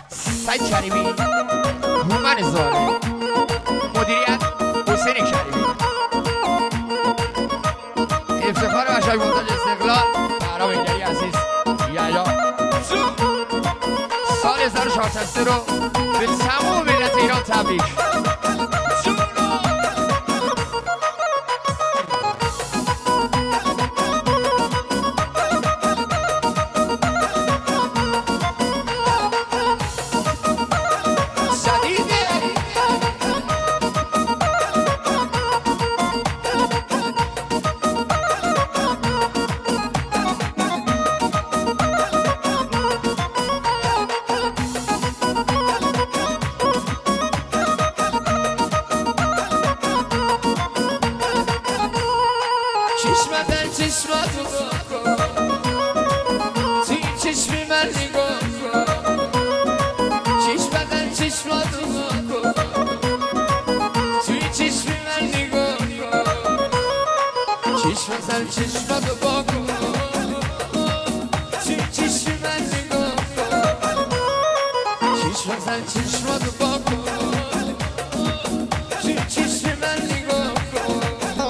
سعید شریفی، هومن زاره، مدیریت حسین شریفی، افتخار بچه‌های منتاج استقلال برام ایدری عزیز یحیی سال 1403 رو به تمام ملت ایران تبریک. چشمت چشماتو بکن توی چشمی من نگاه کن چشمت چشماتو بکن توی چشمی من نگاه کن چشمت چشماتو بکن توی چشمی من نگاه کن چشمت چشماتو بکن توی چشمی من نگاه کن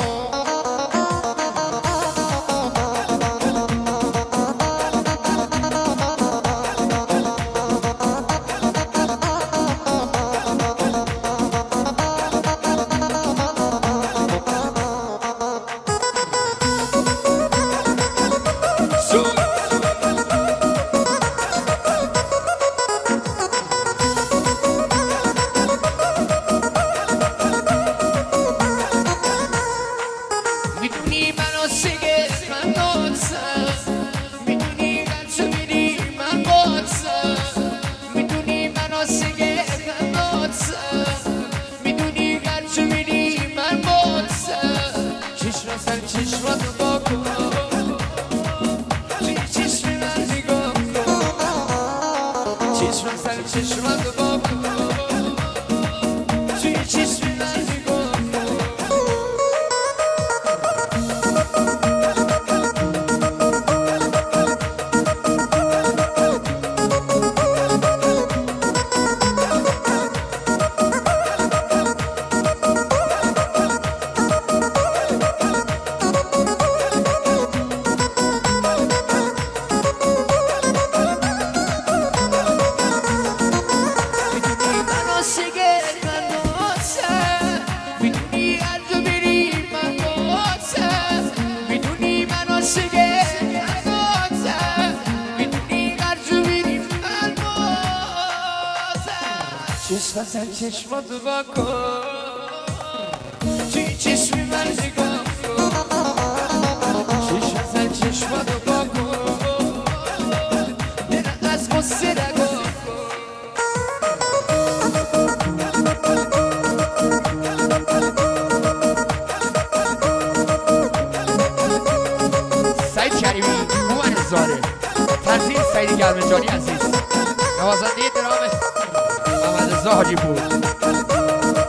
میدونی منو سگه من باتم میدونی قدشو میری من باتم میدونی منو سگه من باتم میدونی قدشو میری من باتم چشم سر چشماتو بکن توی چشم من نگاه کن چشم سر چشماتو بکن توی چشم من نگاه کن چشم چشماتو بکن توی چشمی من نگاه کن چشم چشماتو بکن دلت از قصه نگاه کن سعید شریفی، هومن زاره، تنظیم سعید گرمجانی عزیز، نوازنده درام محمد رضا حاجی پور.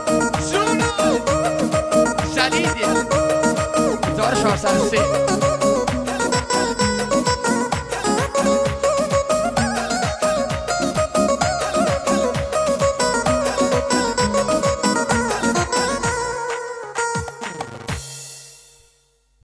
شدیده 1403